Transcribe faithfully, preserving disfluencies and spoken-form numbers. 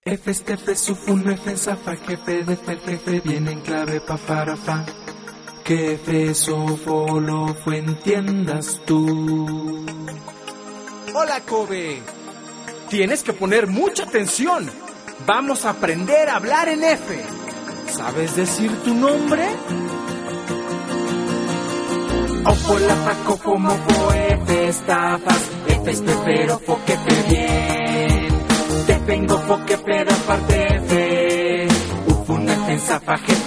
F, F, Sufun, F, Zafa, jefe, de F, jefe, viene en clave pa, para, fa. Que F, Sofo, lo fue, entiendas tú. Hola, Kobe. Tienes que poner mucha atención. Vamos a aprender a hablar en F. ¿Sabes decir tu nombre? Ofo, la, fa, cofo, mofo, F, estafas, F, espero, fo, que te bien. Te vengo, fo, que pero aparte F. Ufun, F, Zafa, jefe,